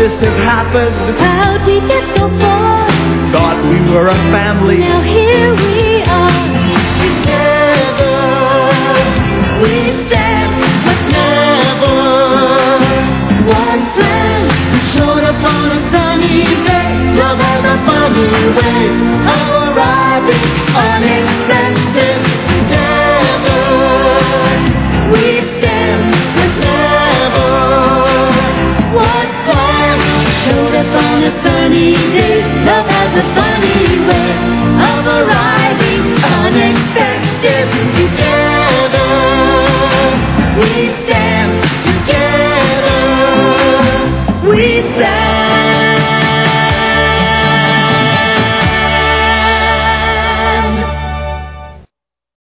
this have happened? How'd we get so far? Thought we were a family. Now here we are, together. We